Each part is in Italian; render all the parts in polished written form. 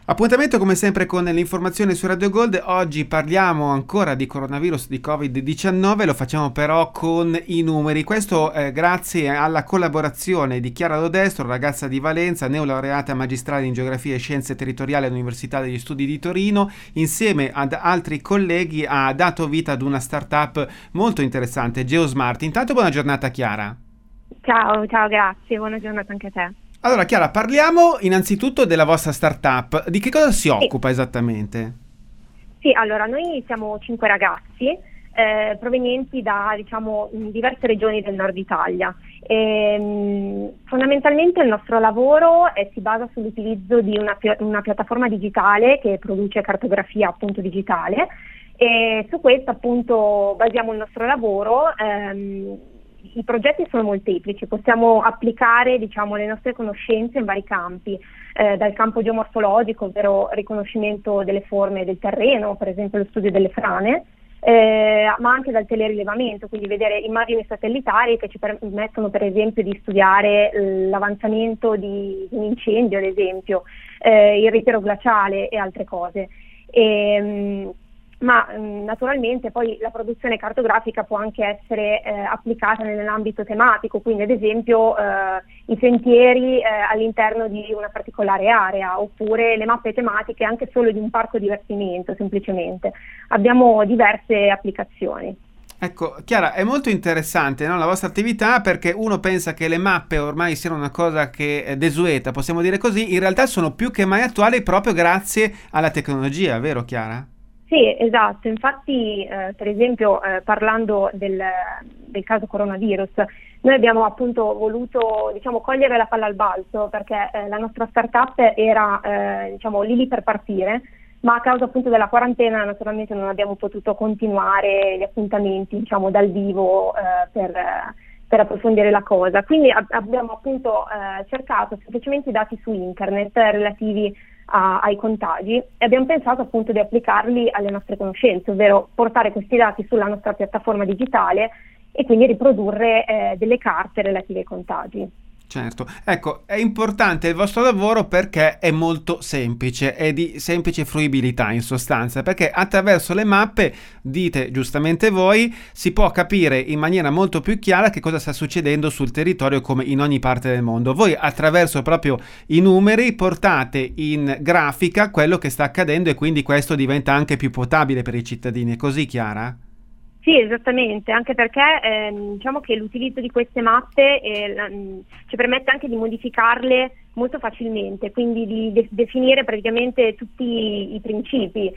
Appuntamento come sempre con l'informazione su Radio Gold. Oggi parliamo ancora di coronavirus, di Covid-19, lo facciamo però con i numeri. Questo grazie alla collaborazione di Chiara Lodestro, ragazza di Valenza, neolaureata magistrale in geografia e scienze territoriali all'Università degli Studi di Torino. Insieme ad altri colleghi ha dato vita ad una startup molto interessante, GeoSmart. Intanto buona giornata Chiara. Ciao, grazie, buona giornata anche a te. Allora Chiara, parliamo innanzitutto della vostra startup. Di che cosa si occupa esattamente? Sì, allora noi siamo 5 ragazzi provenienti da diverse regioni del nord Italia. Fondamentalmente il nostro lavoro si basa sull'utilizzo di una piattaforma digitale che produce cartografia appunto digitale, e su questo appunto basiamo il nostro lavoro. I progetti sono molteplici, possiamo applicare le nostre conoscenze in vari campi, dal campo geomorfologico, ovvero riconoscimento delle forme del terreno, per esempio lo studio delle frane, ma anche dal telerilevamento, quindi vedere immagini satellitari che ci permettono per esempio di studiare l'avanzamento di un incendio, ad esempio, il ritiro glaciale e altre cose. Ma naturalmente poi la produzione cartografica può anche essere applicata nell'ambito tematico, quindi ad esempio i sentieri all'interno di una particolare area, oppure le mappe tematiche anche solo di un parco divertimento semplicemente. Abbiamo diverse applicazioni. Ecco, Chiara, è molto interessante, no, la vostra attività, perché uno pensa che le mappe ormai siano una cosa che è desueta, possiamo dire così, in realtà sono più che mai attuali proprio grazie alla tecnologia, vero Chiara? Sì, esatto, infatti per esempio parlando del caso coronavirus, noi abbiamo appunto voluto cogliere la palla al balzo, perché la nostra startup era lì per partire, ma a causa appunto della quarantena naturalmente non abbiamo potuto continuare gli appuntamenti dal vivo per approfondire la cosa. Quindi abbiamo appunto cercato semplicemente i dati su internet relativi ai contagi, e abbiamo pensato appunto di applicarli alle nostre conoscenze, ovvero portare questi dati sulla nostra piattaforma digitale e quindi riprodurre delle carte relative ai contagi. Certo, ecco, è importante il vostro lavoro perché è molto semplice, è di semplice fruibilità in sostanza, perché attraverso le mappe, dite giustamente voi, si può capire in maniera molto più chiara che cosa sta succedendo sul territorio come in ogni parte del mondo. Voi attraverso proprio i numeri portate in grafica quello che sta accadendo, e quindi questo diventa anche più potabile per i cittadini, è così Chiara? Sì, esattamente, anche perché diciamo che l'utilizzo di queste mappe ci permette anche di modificarle molto facilmente, quindi di definire praticamente tutti i principi,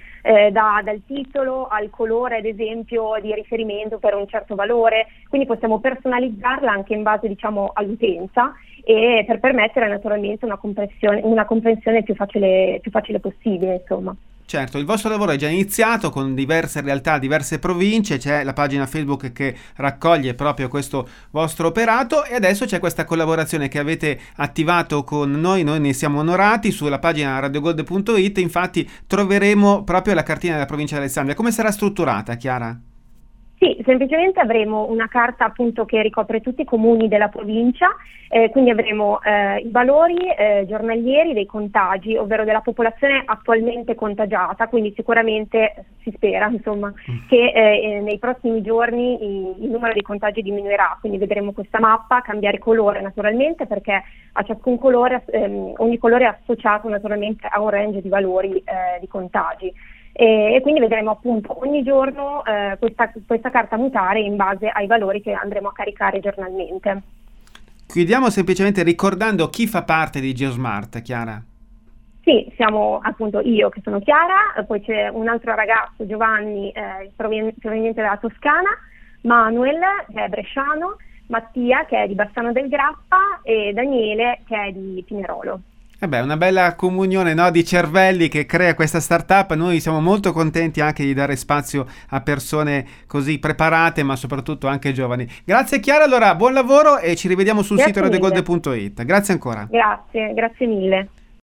dal titolo al colore ad esempio di riferimento per un certo valore, quindi possiamo personalizzarla anche in base all'utenza, e per permettere naturalmente una comprensione più facile possibile, insomma. Certo, il vostro lavoro è già iniziato con diverse realtà, diverse province, c'è la pagina Facebook che raccoglie proprio questo vostro operato, e adesso c'è questa collaborazione che avete attivato con noi ne siamo onorati. Sulla pagina radiogold.it infatti troveremo proprio la cartina della provincia di Alessandria. Come sarà strutturata, Chiara? Sì, semplicemente avremo una carta appunto che ricopre tutti i comuni della provincia, quindi avremo i valori giornalieri dei contagi, ovvero della popolazione attualmente contagiata, quindi sicuramente si spera insomma che nei prossimi giorni il numero di contagi diminuirà, quindi vedremo questa mappa cambiare colore naturalmente, perché a ciascun colore, ogni colore è associato naturalmente a un range di valori di contagi. E quindi vedremo appunto ogni giorno questa carta mutare in base ai valori che andremo a caricare giornalmente. Chiudiamo semplicemente ricordando chi fa parte di GeoSmart, Chiara. Sì, siamo appunto io che sono Chiara, poi c'è un altro ragazzo, Giovanni, proveniente dalla Toscana, Manuel che è bresciano, Mattia che è di Bassano del Grappa e Daniele che è di Pinerolo. Una bella comunione, no, di cervelli che crea questa startup. Noi siamo molto contenti anche di dare spazio a persone così preparate, ma soprattutto anche giovani. Grazie Chiara, allora buon lavoro e ci rivediamo sul sito radiogold.it. Grazie ancora. Grazie mille.